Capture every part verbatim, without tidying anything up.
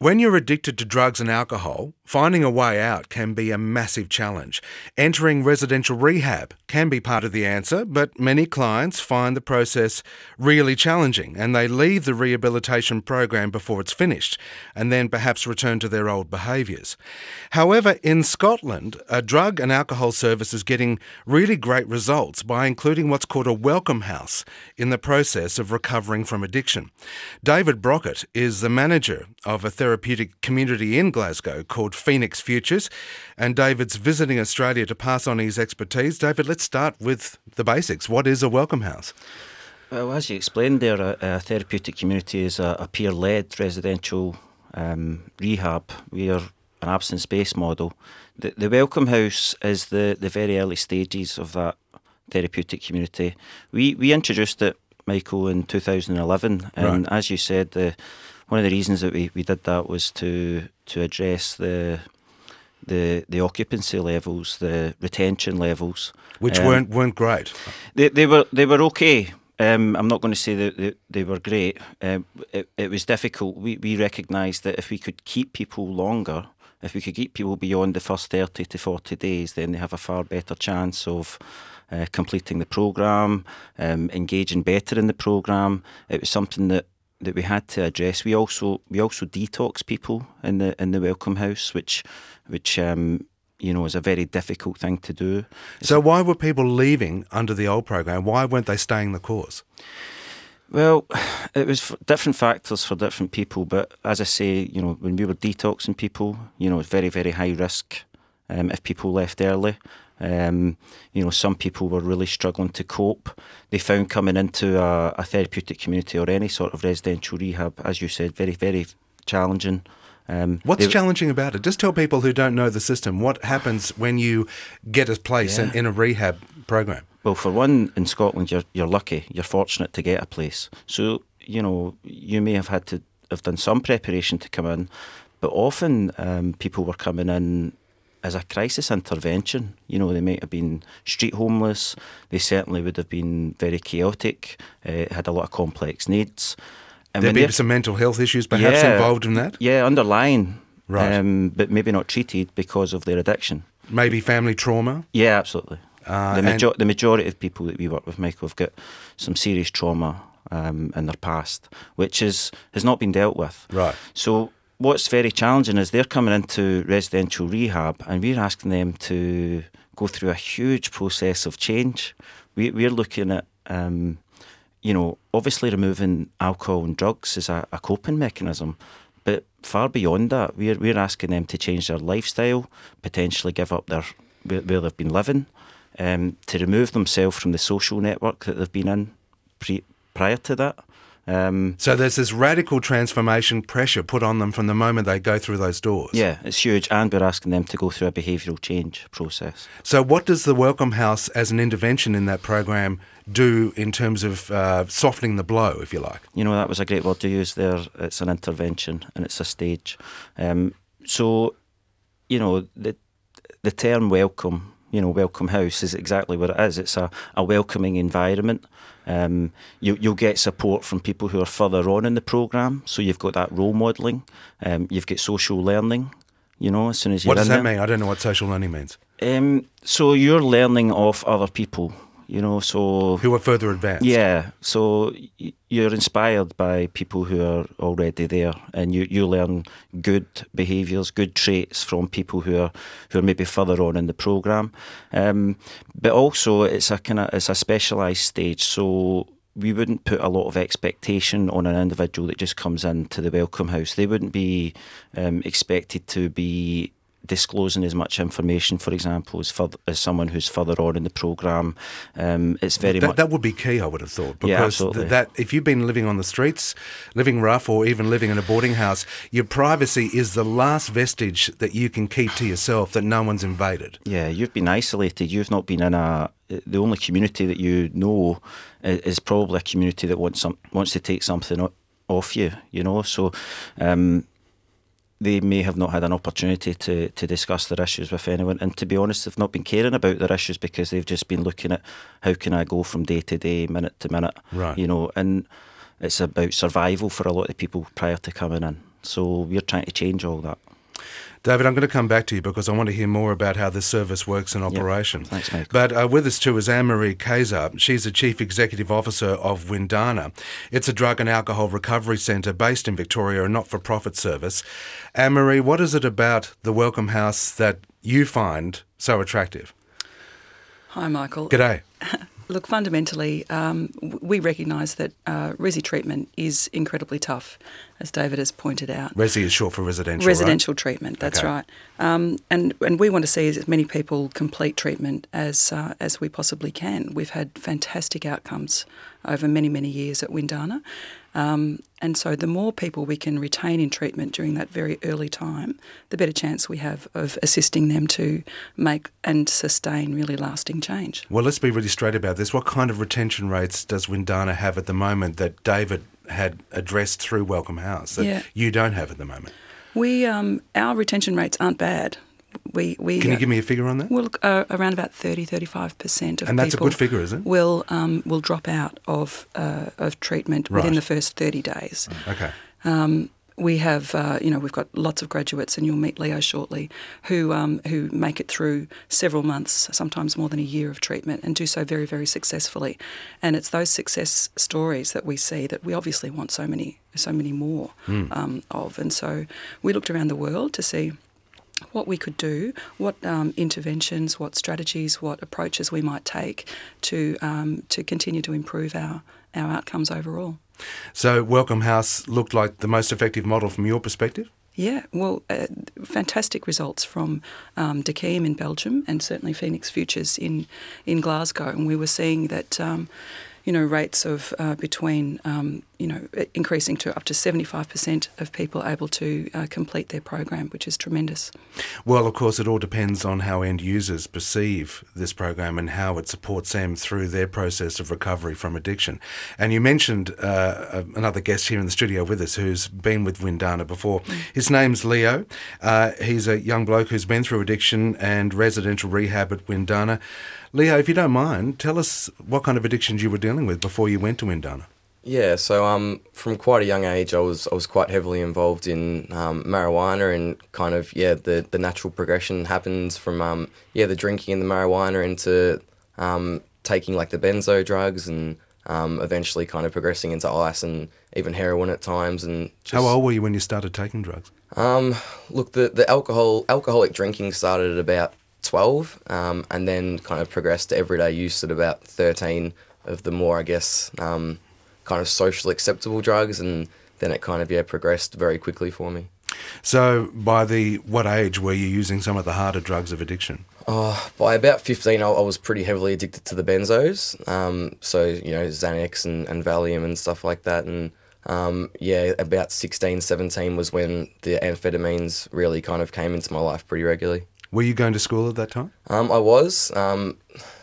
When you're addicted to drugs and alcohol, finding a way out can be a massive challenge. Entering residential rehab can be part of the answer, but many clients find the process really challenging and they leave the rehabilitation program before it's finished and then perhaps return to their old behaviours. However, in Scotland, a drug and alcohol service is getting really great results by including what's called a welcome house in the process of recovering from addiction. David Brockett is the manager of a therapeutic community in Glasgow called Phoenix Futures, and David's visiting Australia to pass on his expertise. David, let's start with the basics. What is a welcome house? Well, as you explained there, a, a therapeutic community is a, a peer-led residential um, rehab. We are an absence-based model. The, the welcome house is the, the very early stages of that therapeutic community. We we introduced it, Michael, in two thousand eleven, and right. as you said, the one of the reasons that we, we did that was to to address the the the occupancy levels, the retention levels, which um, weren't weren't great. They they were they were okay. Um, I'm not going to say that they, they were great. Um, it, it was difficult. We we recognised that if we could keep people longer, if we could keep people beyond the first thirty to forty days, then they have a far better chance of uh, completing the programme, um, engaging better in the programme. It was something that. that we had to address. We also we also detox people in the in the welcome house, which which um, you know is a very difficult thing to do. It's so why were people leaving under the old program? Why weren't they staying the course? Well, it was for different factors for different people. But as I say, you know, when we were detoxing people, you know, it's very very high risk um, if people left early. Um, you know, some people were really struggling to cope. They found coming into a, a therapeutic community or any sort of residential rehab, as you said, very, very challenging. Um, What's they, challenging about it? Just tell people who don't know the system, what happens when you get a place yeah. in, in a rehab program? Well, for one, in Scotland, you're you're lucky. You're fortunate to get a place. So, you know, you may have had to have done some preparation to come in, but often um, people were coming in as a crisis intervention. You know, they might have been street homeless. They certainly would have been very chaotic, uh, had a lot of complex needs. And There'd be some mental health issues perhaps yeah, involved in that? Yeah, underlying, right. um, but maybe not treated because of their addiction. Maybe family trauma? Yeah, absolutely. Uh, the, major- the majority of people that we work with, Michael, have got some serious trauma um, in their past, which is has not been dealt with. Right. So what's very challenging is they're coming into residential rehab and we're asking them to go through a huge process of change. We, we're looking at, um, you know, obviously removing alcohol and drugs is a, a coping mechanism, but far beyond that, we're, we're asking them to change their lifestyle, potentially give up their where, where they've been living, um, to remove themselves from the social network that they've been in pre, prior to that. Um, so there's this radical transformation pressure put on them from the moment they go through those doors. Yeah, it's huge, and we're asking them to go through a behavioural change process. So what does the Welcome House as an intervention in that program do in terms of uh, softening the blow, if you like? You know, that was a great word to use there. It's an intervention and it's a stage. Um, so, you know, the the term welcome, you know, welcome house is exactly what it is. It's a, a welcoming environment. Um, you, you'll get support from people who are further on in the programme. So you've got that role modelling. Um, you've got social learning, you know, as soon as you're What does in that there. mean? I don't know what social learning means. Um, so you're learning off other people, you know, so... Who are further advanced. Yeah, so y- you're inspired by people who are already there, and you, you learn good behaviours, good traits from people who are who are maybe further on in the programme. Um, but also, it's a kind of it's a specialised stage, so we wouldn't put a lot of expectation on an individual that just comes into the Welcome House. They wouldn't be um, expected to be disclosing as much information, for example, as, further, as someone who's further on in the programme. Um, it's very that, much... That would be key, I would have thought. Because yeah, absolutely. th- that, if you've been living on the streets, living rough, or even living in a boarding house, your privacy is the last vestige that you can keep to yourself, that no one's invaded. Yeah, you've been isolated. You've not been in a... The only community that you know is probably a community that wants some wants to take something off you, you know. So... Um, they may have not had an opportunity to, to discuss their issues with anyone. And to be honest, they've not been caring about their issues because they've just been looking at how can I go from day to day, minute to minute, right. you know, and it's about survival for a lot of people prior to coming in. So we're trying to change all that. David, I'm going to come back to you because I want to hear more about how this service works in operation. Yep. Thanks, Michael. But uh, with us too is Anne-Marie Kayser. She's the Chief Executive Officer of Windana. It's a drug and alcohol recovery centre based in Victoria, a not-for-profit service. Anne-Marie, what is it about the Welcome House that you find so attractive? Hi, Michael. G'day. Look, fundamentally, um, we recognise that uh, resi treatment is incredibly tough, as David has pointed out. Resi is short for residential, Residential right? treatment, that's Okay. right. Um, and and we want to see as many people complete treatment as uh, as we possibly can. We've had fantastic outcomes over many, many years at Windana. Um, and so the more people we can retain in treatment during that very early time, the better chance we have of assisting them to make and sustain really lasting change. Well, let's be really straight about this. What kind of retention rates does Windana have at the moment that David had addressed through Welcome House that Yeah. you don't have at the moment? We um, our retention rates aren't bad. We, we, Can you uh, give me a figure on that? Well, look, uh, around about thirty, thirty-five percent of And that's a people good figure, is it? will um, will drop out of uh, of treatment within Right. the first thirty days. Okay. Um, we have, uh, you know, we've got lots of graduates, and you'll meet Leo shortly, who um, who make it through several months, sometimes more than a year of treatment, and do so very, very successfully. And it's those success stories that we see that we obviously want so many, so many more Mm. um, of. And so we looked around the world to see what we could do, what um, interventions, what strategies, what approaches we might take to um, to continue to improve our, our outcomes overall. So Welcome House looked like the most effective model from your perspective? Yeah, well, uh, fantastic results from um, Dakim in Belgium and certainly Phoenix Futures in, in Glasgow. And we were seeing that, um, you know, rates of uh, between, um, you know, increasing to up to seventy-five percent of people able to uh, complete their program, which is tremendous. Well, of course, it all depends on how end users perceive this program and how it supports them through their process of recovery from addiction. And you mentioned uh, another guest here in the studio with us who's been with Windana before. Mm. His name's Leo. Uh, he's a young bloke who's been through addiction and residential rehab at Windana. Leo, if you don't mind, tell us what kind of addictions you were dealing with before you went to Windana. Yeah, so um, from quite a young age, I was I was quite heavily involved in um, marijuana, and kind of yeah, the, the natural progression happens from um, yeah the drinking and the marijuana into um, taking like the benzo drugs, and um, eventually kind of progressing into ice and even heroin at times. And just, how old were you when you started taking drugs? Um, look, the the alcohol alcoholic drinking started at about twelve, um, and then kind of progressed to everyday use at about thirteen of the more, I guess, um, kind of socially acceptable drugs, and then it kind of, yeah, progressed very quickly for me. So by the what age were you using some of the harder drugs of addiction? Oh, by about fifteen, I, I was pretty heavily addicted to the benzos, um, so, you know, Xanax and, and Valium and stuff like that, and um, yeah, about sixteen, seventeen was when the amphetamines really kind of came into my life pretty regularly. Were you going to school at that time? Um, I was, um,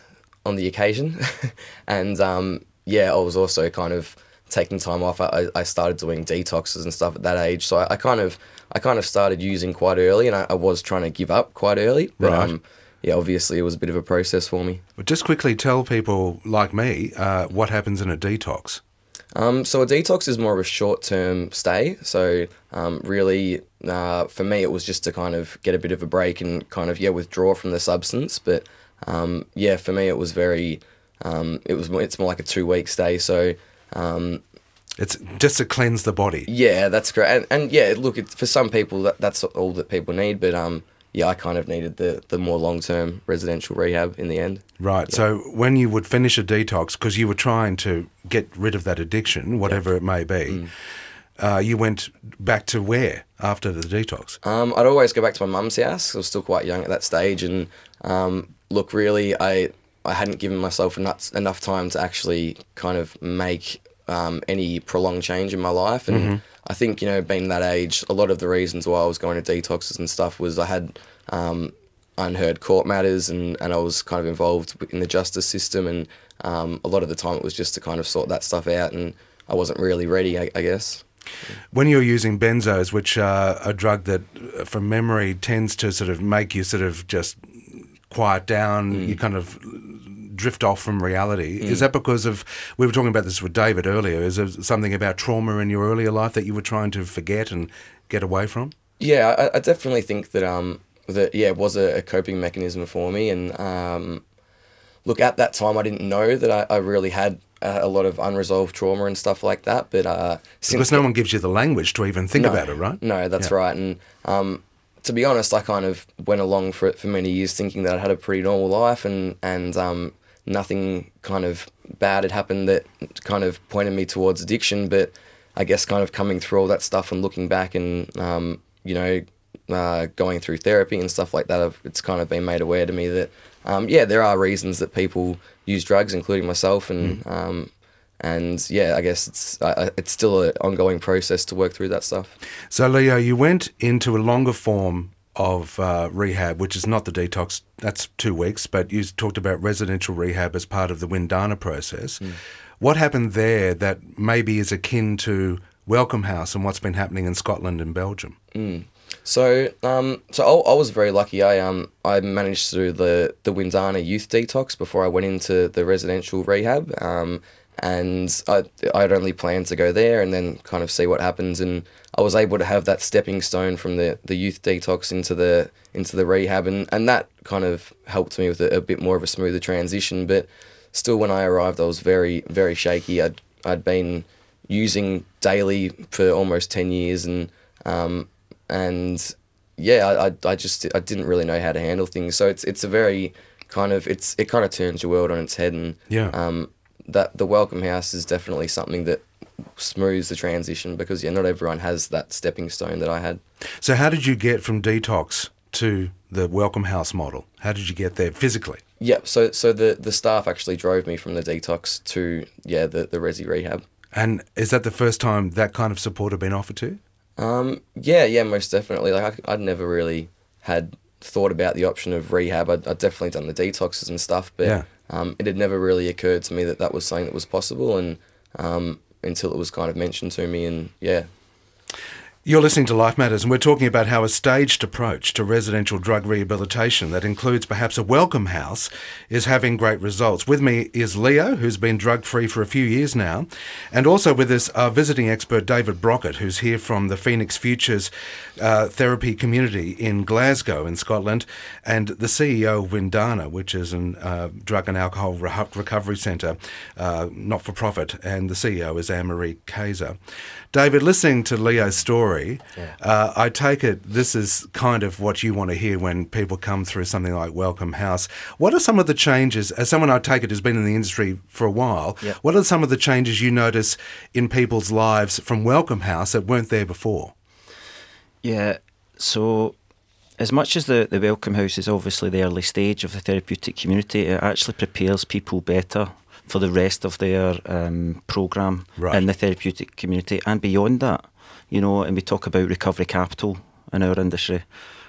on the occasion, and um, yeah, I was also kind of taking time off. I, I started doing detoxes and stuff at that age, so I, I kind of I kind of started using quite early, and I, I was trying to give up quite early, but right. um, yeah, obviously it was a bit of a process for me. Well, just quickly tell people like me uh, what happens in a detox. Um, so a detox is more of a short-term stay. So um, really, uh, for me, it was just to kind of get a bit of a break and kind of, yeah, withdraw from the substance. But um, yeah, for me, it was very, um, it was it's more like a two-week stay. So um, it's just to cleanse the body. Yeah, that's great. And, and yeah, look, it, for some people, that, that's all that people need. But um, yeah, I kind of needed the, the more long-term residential rehab in the end. Right. Yeah. So when you would finish a detox, because you were trying to get rid of that addiction, whatever yeah. it may be, mm. uh, you went back to where after the detox? Um, I'd always go back to my mum's house. I was still quite young at that stage. And um, look, really, I, I hadn't given myself enough, enough time to actually kind of make um, any prolonged change in my life. And mm-hmm. I think, you know, being that age, a lot of the reasons why I was going to detoxes and stuff was I had um, unheard court matters, and, and I was kind of involved in the justice system, and um, a lot of the time it was just to kind of sort that stuff out, and I wasn't really ready, I, I guess. When you're using benzos, which are a drug that, from memory, tends to sort of make you sort of just quiet down, mm. you kind of drift off from reality. Mm. Is that because of, we were talking about this with David earlier, is there something about trauma in your earlier life that you were trying to forget and get away from? Yeah, I, I definitely think that um that yeah it was a, a coping mechanism for me, and um, look, at that time I didn't know that I, I really had a, a lot of unresolved trauma and stuff like that, but uh, since Because no one gives you the language to even think no, about it, right? No, that's Yeah. right, and um, to be honest, I kind of went along for it for many years thinking that I had a pretty normal life, and and um, nothing kind of bad had happened that kind of pointed me towards addiction, but I guess kind of coming through all that stuff and looking back and um, you know, uh, going through therapy and stuff like that, I've, it's kind of been made aware to me that, um, yeah, there are reasons that people use drugs, including myself, and mm. um, and yeah, I guess it's uh, it's still an ongoing process to work through that stuff. So, Leo, you went into a longer form of uh, rehab, which is not the detox, that's two weeks, but you talked about residential rehab as part of the Windana process. Mm. What happened there that maybe is akin to Welcome House and what's been happening in Scotland and Belgium? Mm. So, um, so I, I was very lucky. I um, I managed to do the the Windana youth detox before I went into the residential rehab, um, and I I'd only planned to go there and then kind of see what happens. And I was able to have that stepping stone from the, the youth detox into the into the rehab, and, and that kind of helped me with a, a bit more of a smoother transition. But still, when I arrived, I was very very shaky. I'd I'd been using daily for almost ten years, and um, and yeah, I, I I just I didn't really know how to handle things. So it's it's a very kind of it's it kind of turns your world on its head, and yeah. um, that the Welcome House is definitely something that smooths the transition, because yeah, not everyone has that stepping stone that I had. So how did you get from detox to the Welcome House model? How did you get there physically? Yeah, so so the the staff actually drove me from the detox to yeah the the resi rehab. And is that the first time that kind of support had been offered to you? Um, yeah, yeah, most definitely. Like I, I'd never really had thought about the option of rehab. I'd, I'd definitely done the detoxes and stuff, but yeah. um, it had never really occurred to me that that was something that was possible, and um, until it was kind of mentioned to me, and yeah. You're listening to Life Matters, and we're talking about how a staged approach to residential drug rehabilitation that includes perhaps a Welcome House is having great results. With me is Leo, who's been drug-free for a few years now, and also with us our visiting expert David Brockett, who's here from the Phoenix Futures uh, Therapy Community in Glasgow in Scotland, and the C E O of Windana, which is a uh, drug and alcohol re- recovery centre, uh, not-for-profit, and the C E O is Anne-Marie Kayser. David, listening to Leo's story, yeah. uh, I take it this is kind of what you want to hear when people come through something like Welcome House. What are some of the changes, as someone I take it who's been in the industry for a while, yeah. what are some of the changes you notice in people's lives from Welcome House that weren't there before? Yeah, so as much as the, the Welcome House is obviously the early stage of the therapeutic community, it actually prepares people better for the rest of their um, programme right. in the therapeutic community and beyond that. You know, and we talk about recovery capital in our industry.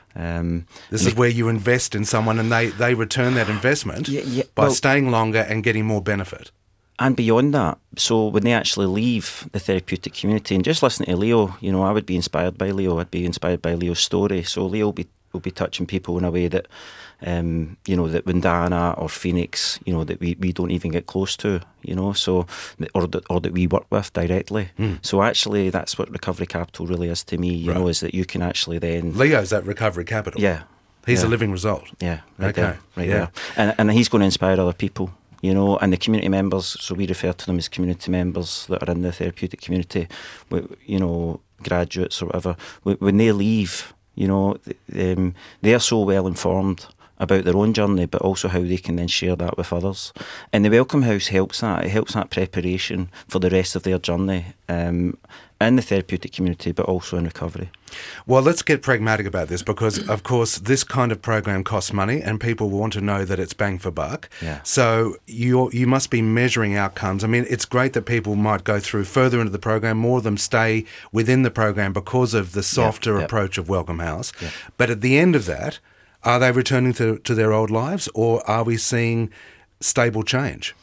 Um, this is where you invest in someone and they, they return that investment yeah, yeah, by well, staying longer and getting more benefit. And beyond that, so when they actually leave the therapeutic community, and just listening to Leo, you know, I would be inspired by Leo. I'd be inspired by Leo's story. So Leo will be will be touching people in a way that, um, you know, that Windana or Phoenix, you know, that we, we don't even get close to, you know, so, or that, or that we work with directly. Mm. So actually that's what recovery capital really is to me, you right. know, is that you can actually then... Leo's that recovery capital. Yeah. He's yeah. a living result. Yeah. Right okay. There, right yeah. there. And, and he's going to inspire other people, you know, and the community members, so we refer to them as community members that are in the therapeutic community, you know, graduates or whatever, when they leave... You know, um, they are so well informed about their own journey, but also how they can then share that with others. And the Welcome House helps that. It helps that preparation for the rest of their journey um, in the therapeutic community, but also in recovery. Well, let's get pragmatic about this because, of course, this kind of program costs money and people want to know that it's bang for buck. Yeah. So you you must be measuring outcomes. I mean, it's great that people might go through further into the program, more of them stay within the program because of the softer yeah, yeah. approach of Welcome House. Yeah. But at the end of that, are they returning to, to their old lives or are we seeing stable change?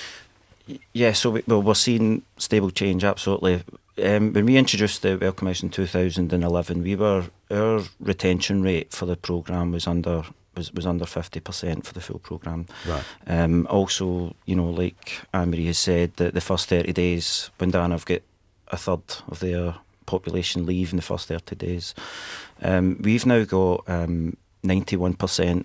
Yeah, so we, well, we're seeing stable change, absolutely. Um, when we introduced the Welcome House in two thousand eleven, we were our retention rate for the programme was under was, was under fifty percent for the full programme. Right. Um, also, you know, like Anne-Marie has said, that the first thirty days, Windana have got a third of their population leave in the first thirty days. Um, we've now got um, ninety-one percent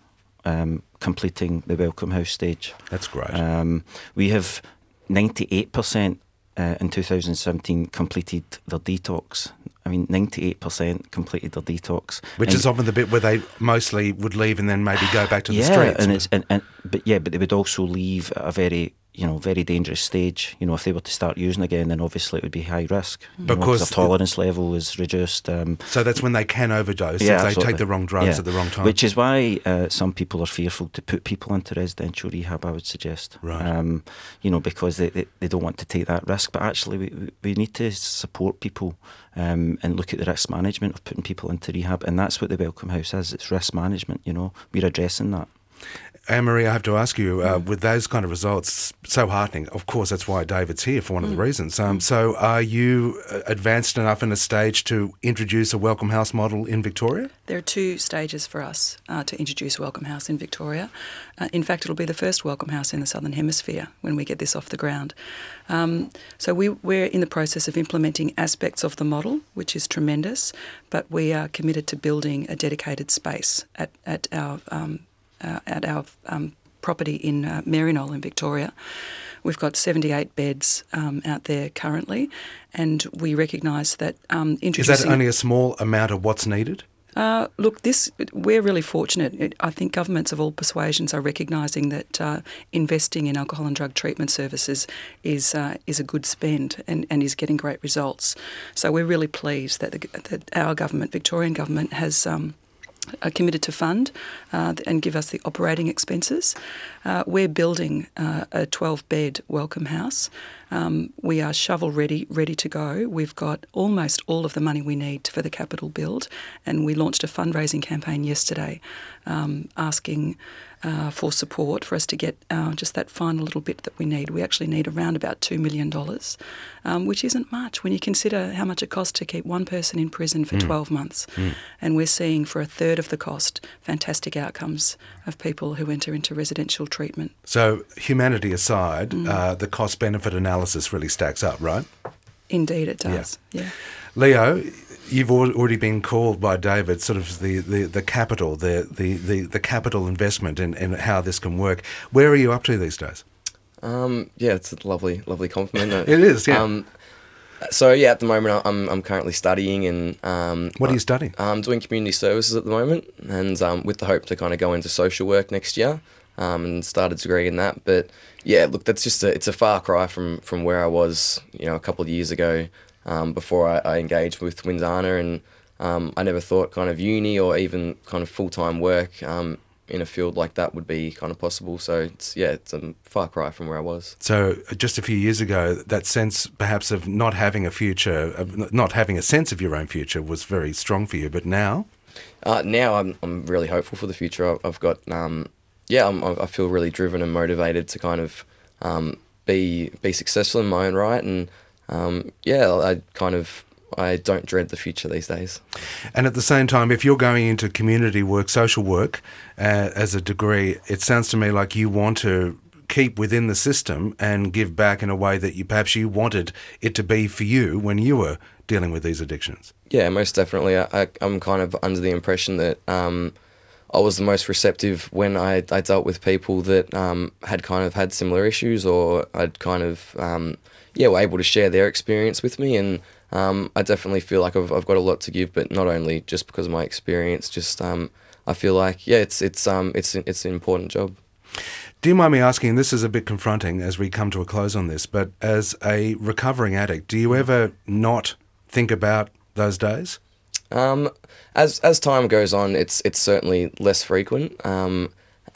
um, completing the Welcome House stage. That's great. Um, we have ninety-eight percent uh, in two thousand seventeen completed their detox. I mean, ninety-eight percent completed their detox. Which and is often the bit where they mostly would leave and then maybe go back to the yeah, streets. and it's and, and but yeah, but they would also leave at a very you know very dangerous stage. You know, if they were to start using again, then obviously it would be high risk. You know, Because their tolerance level is reduced. Um, So that's when they can overdose Yeah, if they absolutely. take the wrong drugs Yeah. at the wrong time. Which is why uh, some people are fearful to put people into residential rehab, I would suggest. Right. Um, you know, because they, they, they don't want to take that risk. But actually, we, we- we need to support people um, and look at the risk management of putting people into rehab. And that's what the Welcome House is. It's risk management, you know. We're addressing that. Anne-Marie, I have to ask you, uh, with those kind of results, so heartening, of course, that's why David's here, for one of the reasons. Um, so are you uh, advanced enough in a stage to introduce a Welcome House model in Victoria? There are two stages for us uh, to introduce Welcome House in Victoria. Uh, in fact, it'll be the first Welcome House in the Southern Hemisphere when we get this off the ground. Um, so we, we're in the process of implementing aspects of the model, which is tremendous, but we are committed to building a dedicated space at, at our um, uh, at our um, property in uh, Maryknoll in Victoria. We've got seventy-eight beds um, out there currently, and we recognise that um, Is introducing... that only a small amount of what's needed? Uh, look, this we're really fortunate. It, I think governments of all persuasions are recognising that uh, investing in alcohol and drug treatment services is uh, is a good spend and, and is getting great results. So we're really pleased that, the, that our government, Victorian government, has um, are committed to fund uh, and give us the operating expenses. Uh, we're building uh, a twelve-bed Welcome House. Um, we are shovel-ready, ready to go. We've got almost all of the money we need for the capital build, and we launched a fundraising campaign yesterday um, asking uh, for support for us to get uh, just that final little bit that we need. We actually need around about two million dollars, um, which isn't much when you consider how much it costs to keep one person in prison for mm. twelve months. Mm. And we're seeing for a third of the cost fantastic outcomes of people who enter into residential treatment. So humanity aside, mm. uh, the cost-benefit analysis really stacks up, right? Indeed it does, yeah. yeah. Leo, you've already been called by David sort of the, the, the capital, the, the, the, the capital investment in, in how this can work. Where are you up to these days? Um, yeah, it's a lovely, lovely compliment. It is, yeah. Um, so, yeah, at the moment I'm I'm currently studying and... Um, what are you studying? I'm doing community services at the moment, and um, with the hope to kind of go into social work next year um, and start a degree in that. But, yeah, look, that's just a, it's a far cry from, from where I was, you know, a couple of years ago um, before I, I engaged with Windana, and um, I never thought kind of uni or even kind of full-time work um, in a field like that would be kind of possible. So, it's, yeah, it's a far cry from where I was. So just a few years ago, that sense perhaps of not having a future, of not having a sense of your own future was very strong for you, but now? Uh, now I'm I'm really hopeful for the future. I've got, um, yeah, I'm, I feel really driven and motivated to kind of um, be be successful in my own right, and um, yeah, I kind of I don't dread the future these days. And at the same time, if you're going into community work, social work uh, as a degree, it sounds to me like you want to keep within the system and give back in a way that you perhaps you wanted it to be for you when you were dealing with these addictions. Yeah, most definitely. I, I, I'm kind of under the impression that um, I was the most receptive when I, I dealt with people that um, had kind of had similar issues, or I'd kind of, um, yeah, were able to share their experience with me. And um, I definitely feel like I've, I've got a lot to give, but not only just because of my experience, just um, I feel like, yeah, it's, it's, um, it's, it's an important job. Do you mind me asking, this is a bit confronting as we come to a close on this, but as a recovering addict, do you ever not think about those days? Um, as as time goes on, it's it's certainly less frequent. Um,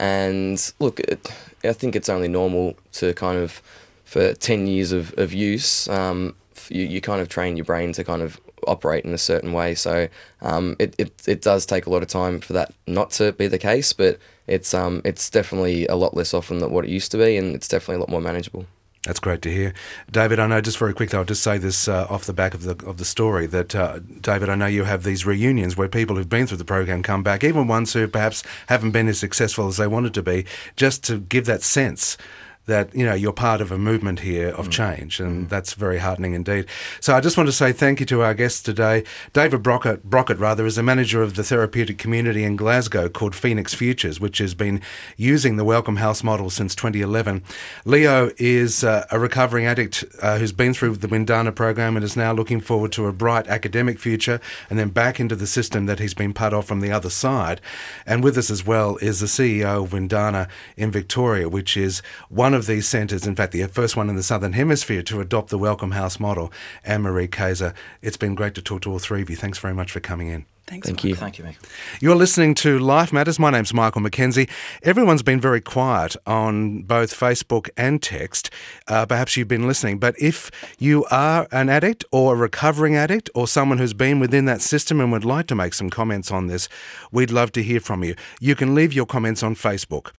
and look, it, I think it's only normal to kind of, for ten years of, of use, um, you, you kind of train your brain to kind of operate in a certain way. So um, it, it, it does take a lot of time for that not to be the case, but it's um it's definitely a lot less often than what it used to be, and it's definitely a lot more manageable. That's great to hear. David, I know, just very quickly, I'll just say this uh, off the back of the of the story, that, uh, David, I know you have these reunions where people who've been through the program come back, even ones who perhaps haven't been as successful as they wanted to be, just to give that sense that, you know, you're part of a movement here of change, and that's very heartening indeed. So I just want to say thank you to our guests today. David Brockett, Brockett rather, is the manager of the therapeutic community in Glasgow called Phoenix Futures, which has been using the Welcome House model since twenty eleven. Leo is uh, a recovering addict uh, who's been through the Windana program and is now looking forward to a bright academic future and then back into the system that he's been part of from the other side. And with us as well is the C E O of Windana in Victoria, which is one of these centres, in fact the first one in the Southern Hemisphere to adopt the Welcome House model. Anne-Marie Kayser, it's been great to talk to all three of you. Thanks very much for coming in. Thanks, Thank Michael. you. Thank you, Michael. You're listening to Life Matters. My name's Michael McKenzie. Everyone's been very quiet on both Facebook and text. Uh, perhaps you've been listening. But if you are an addict or a recovering addict or someone who's been within that system and would like to make some comments on this, we'd love to hear from you. You can leave your comments on Facebook.